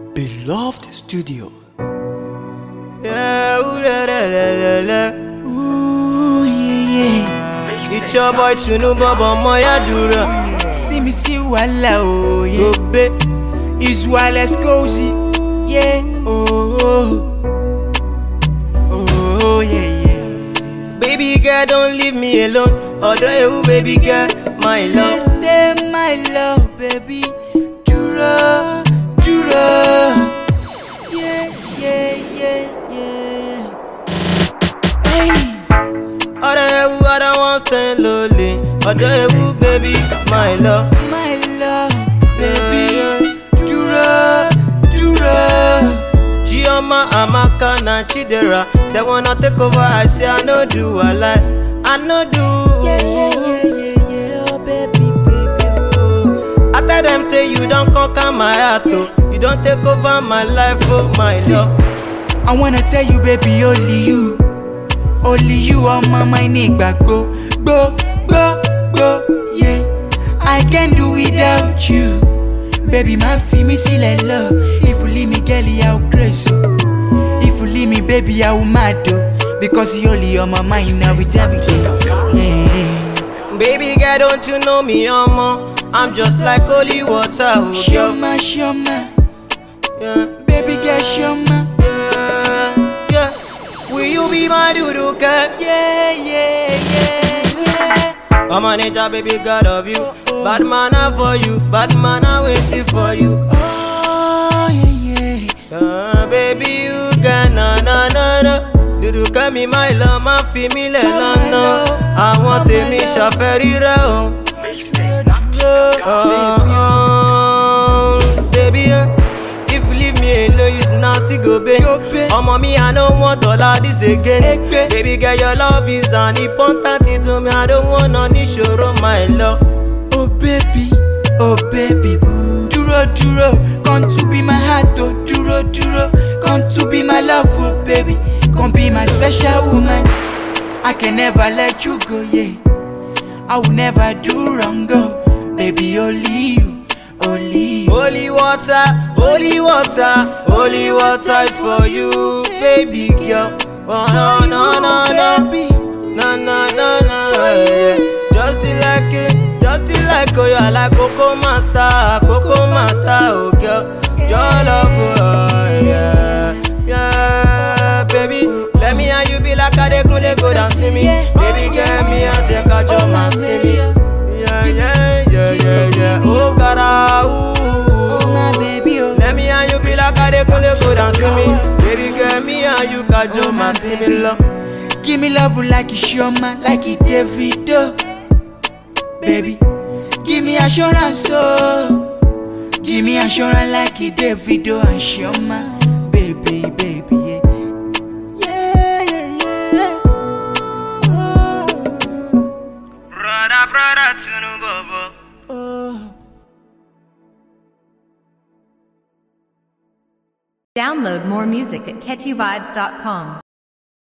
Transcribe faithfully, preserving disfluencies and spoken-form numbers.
Beloved Studio. Yeah, ooh, la, la, la, la, la. Ooh, yeah, yeah. It's your boy Tunu Baba Moyadura. See me see wala, oh, yeah. Go be. It's wireless cozy, yeah. Oh, oh, oh, yeah, yeah. Baby girl, don't leave me alone. Although you, baby girl, my love. Stay, stay, my love, baby. Dura, dura. Yeah, yeah, yeah, yeah. Hey. Although you, I don't want to stand lonely. Although you, baby, my love. My love, baby. Dura, dura. Gioma, Amaka, na Chidera. They wanna take over. I say I no do, I lie. I no do. Yeah, yeah, yeah, yeah, yeah. Oh, baby, baby, oh. I tell them say you don't conquer my heart, oh. You don't take over my life, oh my See, love. I wanna tell you, baby, only you, only you on my mind, nigga. Go, go, go, go, yeah. I can't do without you, baby. Man, feel me, see like love. If you leave me, girl, I'll crazy. If you leave me, baby, I will mad though. Because you only on my mind now, it's every day. Yeah. Baby girl, don't you know me, Omo? I'm just like holy water, oh girl. Shoma, shoma, Yeah, baby girl, shoma. yeah, yeah. Will you be my doodoo girl? Yeah, yeah, yeah, yeah. I'm a nature, baby, God of you. Bad man are for you, bad man are waiting for you. Oh, yeah, yeah. Yeah, baby, you can na na na na. Doodoo girl, me my love, my female, no no. I want to me shaferi rao. Oh, baby, uh, if you leave me alone, you now see go be. Oh, mommy, I don't want all of this again. Baby girl, your love is an important thing to me. I don't want any show my love. Oh baby, oh baby boo. Duro, duro, come to be my heart, oh duro, duro. Come to be my love, oh baby. Come be my special woman. I can never let you go, yeah. I will never do wrong, go. Baby, only you, only you. Holy water, holy water, holy water is for you, baby girl. Oh no no no no, no no no no. Yeah. Just like it, just like oh you like Coco Master, Coco Master, oh girl. Your love, oh yeah, yeah, baby. Let me and you be like a de kule go down see me, baby girl. Me and say catch your man see me. Yeah yeah yeah yeah yeah. Oh God, Oh my baby, oh. let me and you be like a de kule go down see me, baby girl. Me and you catch your man see me love. Give me love like it's your man, like it Davido. Baby, give me assurance, oh. Give me assurance like it Davido and Shoma. Baby, baby, yeah. Yeah, yeah, yeah. Oh, Brother, brother, Tunu Baba. oh. Download more music at catchy vibes dot com.